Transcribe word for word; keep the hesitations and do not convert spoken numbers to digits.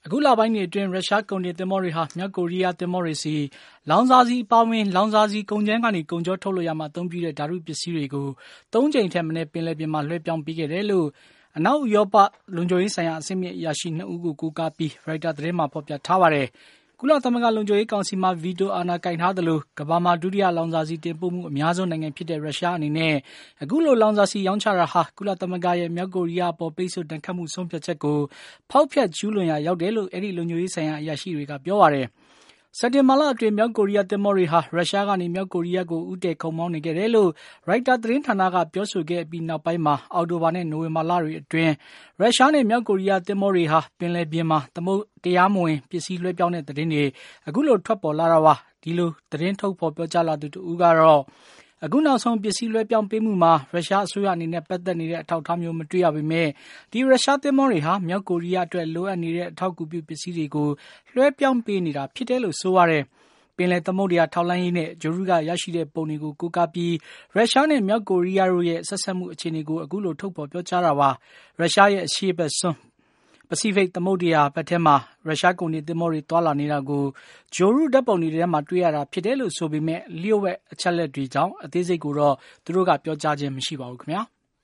အခုလပိုင်းတွေအတွင်းရုရှားကုန်တင်သင်္ဘောတွေဟာမြောက်ကိုရီးယားသင်္ဘောတွေစီလောင်စာဆီအပါအဝင်လောင်စာဆီကုန်ကြမ်းကနေကုန်ကြောထုတ်လုပ်ရမှာအသုံးပြုတဲ့ဓာတုပစ္စည်းတွေကိုသုံးကြိမ်ထက်မနည်းပင်လယ်ပြင်မှာလွှဲပြောင်းပေးခဲ့တယ်လို့အနောက်ဥရောပလုံခြုံရေးဆိုင်ရာအဆင့်မြင့်အရာရှိနှစ်ဦးကိုကိုးကားပြီးရိုက်တာသတင်းမှာဖော်ပြထားပါတယ်။ကုလသမဂ္ဂလုံခြုံရေးကောင်စီမှာဗီတိုအာဏာကင်ထားသလိုကမ္ဘာမှာဒုတိယလောင်စာဆီတင်ပို့မှုအများဆုံးနိုင်ငံဖြစ်တဲ့ရုရှားအနေနဲ့အခုလိုလောင်စာဆီရောင်းချတာဟာကုလသမဂ္ဂရဲ့မြောက်ကိုရီးယားအပေါ်ပိတ်ဆို့ဒဏ်ခတ်မှုဆုံးဖြတ်ချက်ကိုဖောက်ဖျက်ကျူးလွန်ရာရောက်တယ်လို့အဲဒီလုံခြုံရေးဆိုင်ရာအရာရှိတွေကပြောပါတယ်။စက်တင်ဘာလအတွင်းမြောက်ကိုရီးယားသင်္ဘောတွေဟာရုရှားကနေမြောက်ကိုရီးယားကိုဦးတည်ခုတ်မောင်းနေခဲ့တယ်လို့ရိုက်တာသတင်းဌာနကပြောဆိုခဲ့ပြီးနောက်ပိုင်းမှာအောက်တိုဘာနဲ့နိုဝင်ဘာလတွေအတွင်းရုရှားနဲ့မြောက်ကိုရီးယားသင်္ဘောတွေဟာပင်လယ်ပြင်မှာသမုတ်တရားမဝင်ပစ္စည်းလွှဲပြောင်းတဲ့သတင်းတွေအခုလိုထွက်ပေါ်လာတာပါ။ဒီလိုသတင်းထုတ်ဖော်ပြောကြားလာသူတူကတော့အခုနောက်ဆုံးပစ္စည်းလွှဲပြောင်းပေးမှုမှာရုရှားအစိုးရအနေနဲ့ပတ်သက်နေတဲ့အထောက်အထားမျိုးမတွေ့ရပေမဲ့ဒီရုရှားသင်္ဘောတွေဟာမြောက်ကိုရီးယားအတွက်လိုအပ်နေတဲ့အထောက်အကူပြုပစ္စည်းတွေကိုလွှဲပြောင်းပေးနေတာဖြစ်တယ်လို့ဆိုပါတယ်။ပင်လယ်သမုဒ္ဒရာထောက်လှမ်းရေးနဲ့ဂျိုရုကရရှိတဲ့ပုံတွေကိုကိုးကားပြီးရုရှားနဲ့မြောက်ကိုရီးယားတို့ရဲ့ဆက်ဆက်မှုအခြေအနေကိုအခုလိုထုတ်ဖော်ပြောကြားတာပါ။ရုရှားရဲ့အရှေ့ဘက်စွန်းပစိဖိတ်သမုဒ္ဒရာဘက်ထဲမှာရုရှားကုန်တင်သင်္ဘောတွေတွာလာနေတာကိုဂျိုရုဓာတ်ပုံတွေထဲမှာတွေ့ရတာဖြစ်တယ်လို့ဆိုပေမဲ့လျှို့ဝှက်အချက်လက်တွေကြောင့်အသေးစိတ်ကိုတော့သူတို့ကပြောကြားခြင်းမရှိပါဘူးခင်ဗျာ။